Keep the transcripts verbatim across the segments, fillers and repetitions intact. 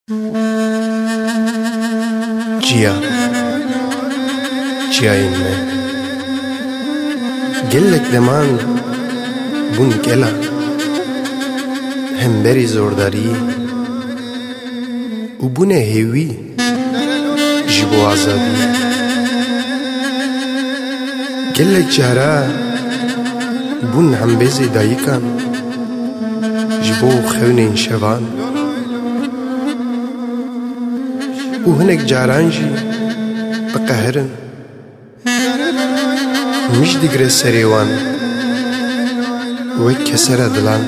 جیا جیایین me gelek deman bun gela hemberi zordari û bûne hêwî ji bo azadî gelek cara bûn hembêzê dayikan ji bo xewnên şevan û hinek caran jî biqehirin mij digre serê wan wek kesera dilan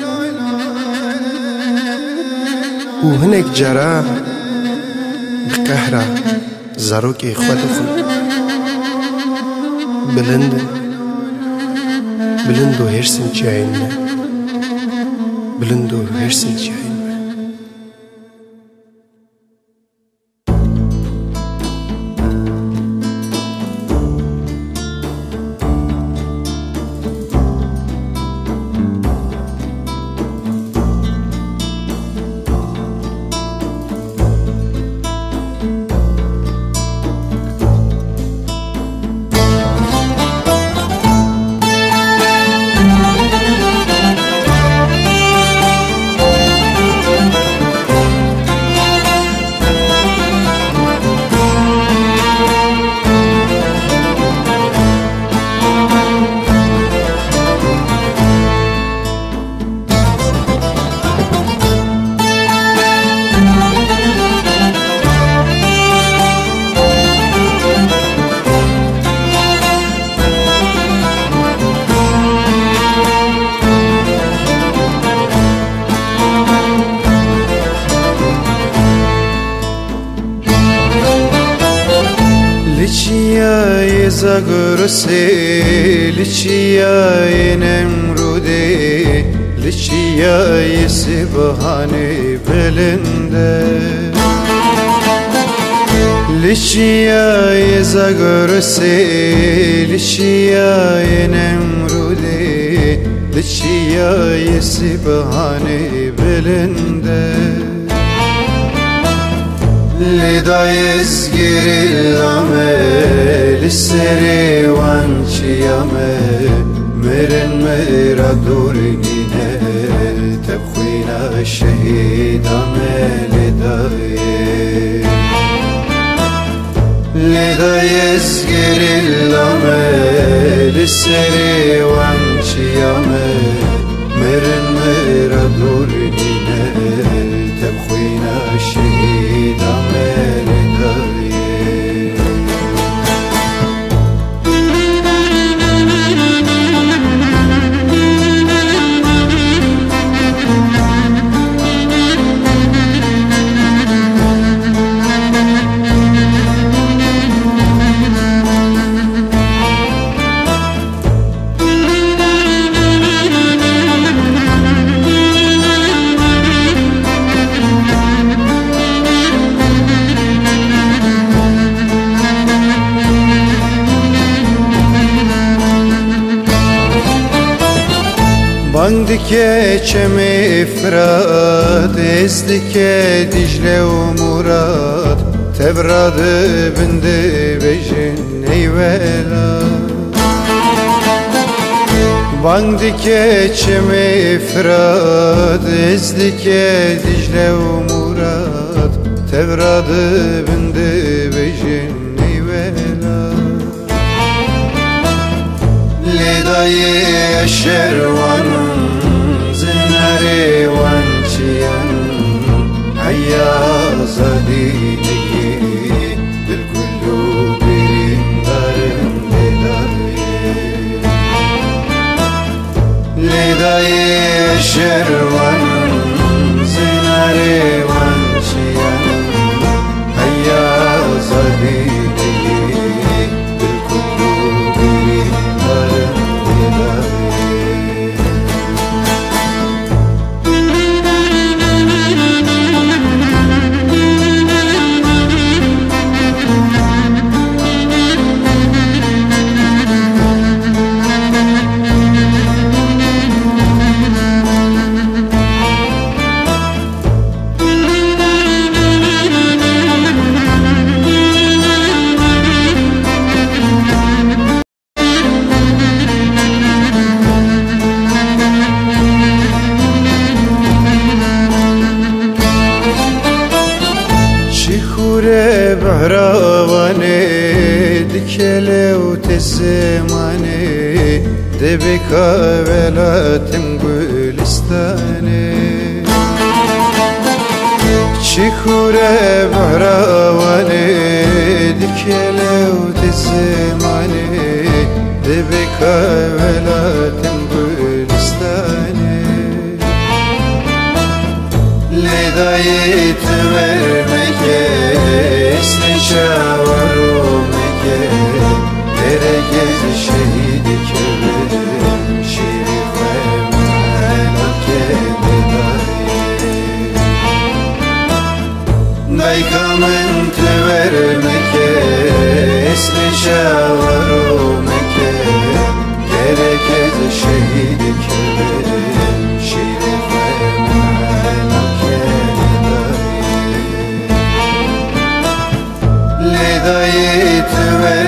û hinek cara bi qehra zarokê xwe dixwin bilind in bilind û hêrsên çiyayên me bilind û hêrsên çiyayên me Liçiyaye zagorse, liçiyaye nemrude, liçiyaye sibahane belinde. Liçiyaye zagorse, liçiyaye nemrude, liçiyaye sibahane belinde. Lidayes girilame lisseri vançiyame Meren mera durgine tebkhina şehidame lidaye Lidayes girilame lisseri vançiyame Meren mera durgine tebkhina şehidame lidaye Bang dike çeme ifrat, ez dike Dicle u Murat Tebradı bindi bejin eyvela Bang dike çeme ifrat, ez dike Dicle u Murat Tebradı bindi bejin eyvela Lidaye şervanın zinari vançiyan Hayyaza diniki bil kullu birin darın lidaye Lidaye şervanın zinari vançiyan Hayyaza diniki bil kullu birin darın الزماني دبك ولا تنقلستاني شكورة بهراواني دكلو الزماني دبك ولا تنقلستاني لدايت vermek esne şavarımek herkes şehit keverim şerife melake daykamın vermek esne şavarımek herkes şehit keverim şerife melake Dayet ve